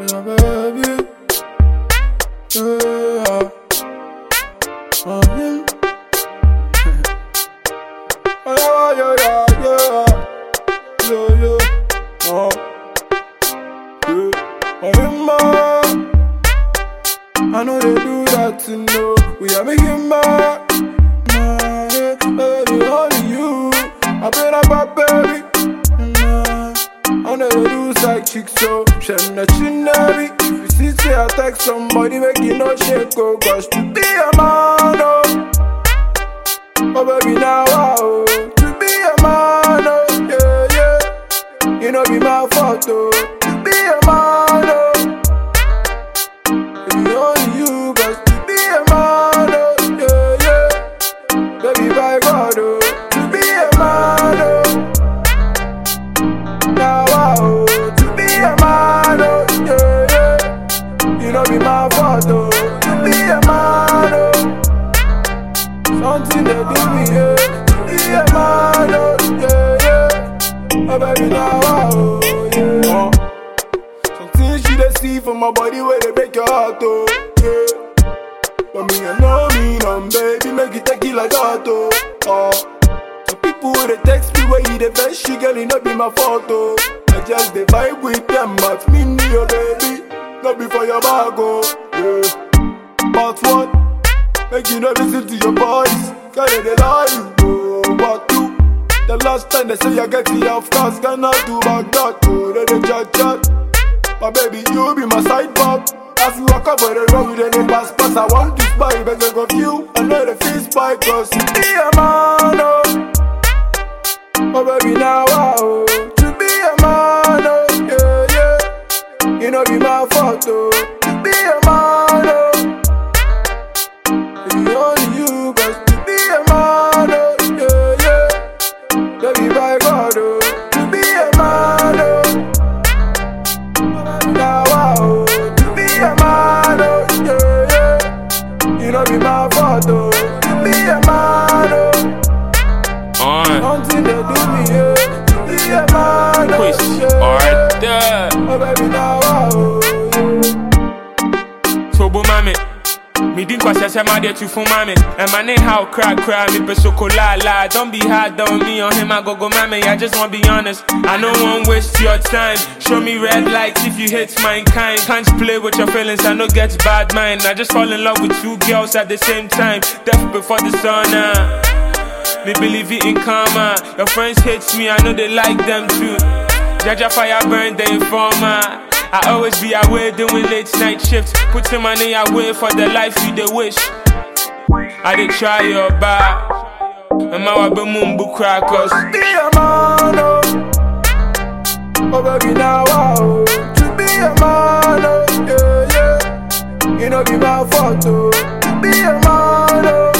yeah, baby. Yeah. Oh, yeah. Oh, yeah, yeah, yeah. Yeah, yeah. Oh, yeah. Oh, yeah, man. I know they do that to know we are making mad. Yeah, baby, only you. I been up my baby. I know they do side chicks, so shame that you know me. If you see I text somebody, make you no shake, oh, cause to be a man, oh. Oh, baby, now, oh. To be a man, oh, yeah, yeah. You know, be my fault, oh. To be a man, oh. Baby, only you, cause to be a man, oh, yeah, yeah. Baby, by God, oh. To be a man, oh. Now, oh. To be a man, oh, yeah, yeah. You know, be my fault, oh. To be a man, oh. Something they do me, yeah. To be a man, oh, yeah, yeah. Oh, baby, now, oh, yeah. Something she they see from my body where they break your heart, oh, yeah. But me, I know me, no, baby, make it take it like that, oh. Some people they text me where you the best, she girl, it not be my fault, oh. I just they vibe with them, but me, your baby, not before your bag, oh, yeah. But what? Make you not listen to your voice, cause they lie you, oh, what do? The last time they say you get it, of course, cannot do back that, oh, they chat. But baby, you be my side pop. As we walk up on the road, then they pass. I want to spy, but they of you, I know the face spy, cause you be a man, oh. Oh, baby, now, oh. To be a man, oh, yeah, yeah. You know, be my fault, oh. To be a man, oh. Baby, only you, cause to be a man, oh, yeah, yeah. Baby, by God, oh. To be a man, oh. Now, oh. To be a man, oh, yeah, yeah. You know, be my fault, oh. To be a man, oh. Something they do me, yeah. To be a man, oh, yeah, yeah. Oh, baby, now, oh, yeah. Tobo mame. Me didn't quite say my dear to for mommy. And my name how cry me pe la. Don't be hard on me on him I go mommy. I just wanna be honest. I don't wanna waste your time. Show me red lights if you hate my kind. Can't play with your feelings, I no get bad mind. I just fall in love with two girls at the same time. Death before the sun, me believe it in karma. Your friends hate me, I know they like them too. Jaja fire burn the informer. I always be away doing late night shifts. Putting money away for the life you they wish. I did try your back. And my wabe mumbu cry cause be a man, oh. Oh, baby, now, oh. To be a man, oh, yeah, yeah. You know, be my fault, oh. To be a man, oh.